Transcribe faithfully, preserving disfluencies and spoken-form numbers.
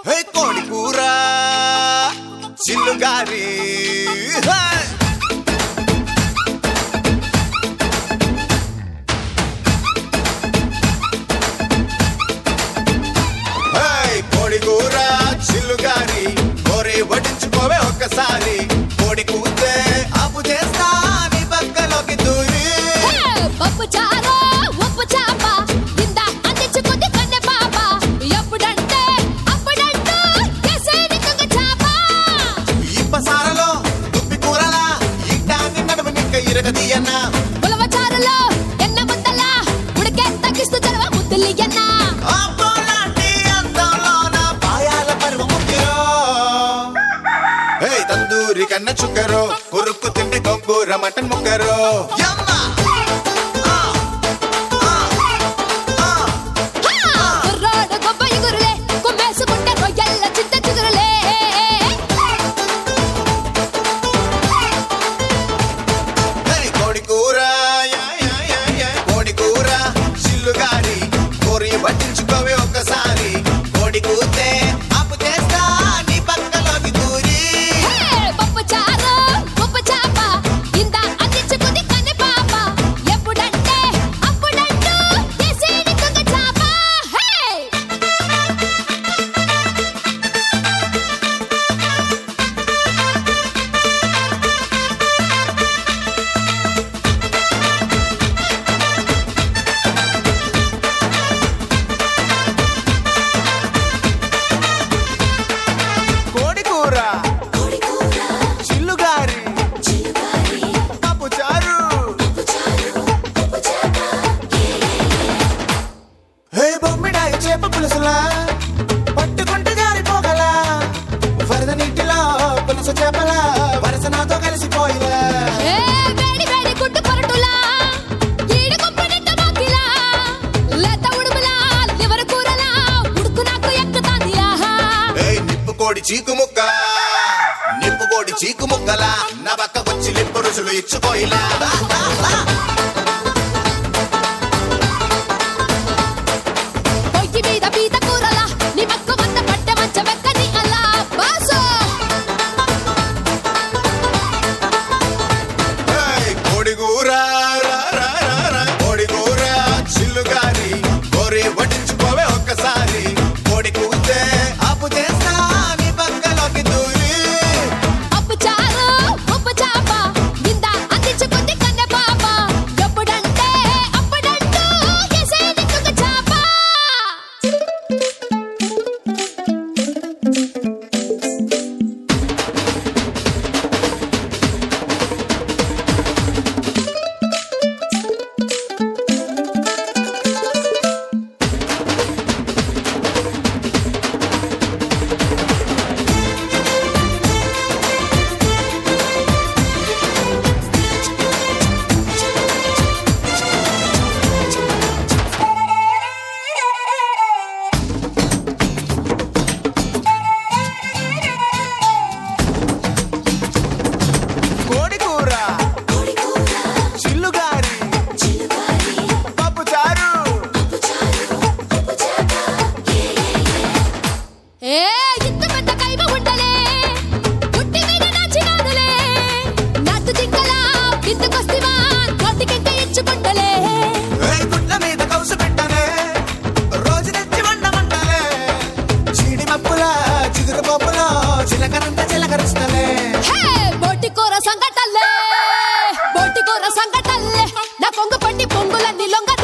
హే కోడి కూర చిల్లుగారి కోడి కూర చిల్లుగారి కోరి వడ్డించుకోవే ఒక్కసారి కోడి కూతే అప్పు చేస్తా నీ పక్కలోకి దూరి పప్పు చారు ఉప్పు చాప కింద అందించుకుంది కన్నె పాప ఎప్పుడంటే అప్పుడంటూ కేసేది కుంగ చాప ఇప్పసారలో దుప్పి కూరలా ఇట్టాన్ని నడుము నిక్క ఇరగదీయన్నా ఉలవ చారులో ఎన్న ముద్దల ఉడికే తగ్గిస్తూ చలవ ముద్దులియన్నా తందూరి కన్న చుక్కరో కొరుక్కు తింటే గొంగూర మటన్ ముక్కరో కుర్రాడు గొప్ప ఇగురులే కుమ్మేసుకుంటే రొయ్యల్ల చింత చిగురులే కోడి కూర కోడి కూర చిల్లుగారి కోరి పట్టించుకోవే ఒక్కసారి కోడి కూతే అప్పు చేస్తా నీ పక్కలోకి దూరి పప్పు చారు ఉప్పు చాప కింద అందించుకుంది కన్నె పాప ఎప్పుడంటే అప్పుడంటూ కేసేది కుంగ చాప కోడి కూర చిల్లుగారి పప్పు చారు హే బొమ్మిడాయి చేప పులుసులా పట్టుకుంటే జారిపోగలా వరద నీటిలో పులుసు చేపల వరస నాతో కలిసిపోయిలా ఏ వేడి వేడి గుడ్డు పొరటులా ఈడు గుంపనిట్ట మాకిలా లేత ఉడుములా లివర్ కూరలా ఉడుకు నాకు ఎక్కుతాంది ఆహా ఏయ్ నిప్పు కోడి చీకు ముక్క నిప్పు కోడి చీకు ముక్కలా నా పక్కకొచ్చి లిప్పు రుసులు ఇచ్చుకోయిలా పొయ్యి మీద పీత కూరలా నీ మక్కు మంద పట్టె మంచ వెక్కని అలా బాసు ఏయ్ కోడి కూర రా, రా, రా, రా. కోడి కూర చిల్లుగారి కోరి వడ్డించుకోవే ఒక్కసారి కోడి కూతే అప్పు చేస్తా నీ పక్కలోకి దూరి పప్పు చారు ఉప్పు చాప కింద అందించుకుంది కన్నె పాప ఎప్పుడంటే అప్పుడంటూ కేసేది కుంగ చాప కోడి కూర చిల్లుగారి పప్పు చారు ఏ ఇంత పెద్ద కైమ ఉండలే పుట్టి మీద నాచినానులే నాటు జింకలా బిందుకొస్తివా నోటికెంక ఇచ్చుకుంటలే ఏయ్ గుడ్ల మీద కౌసు పెట్టనే రోజు తెచ్చి వండమంటలే చీడి మప్పుల చిగురు పప్పుల చిలకరంత చిలకరిస్తలే హే బోటి కూర సంగటల్లే బోటి కూర సంగటల్లే నా కొంగు పట్టి పొంగులన్నీ లొంగ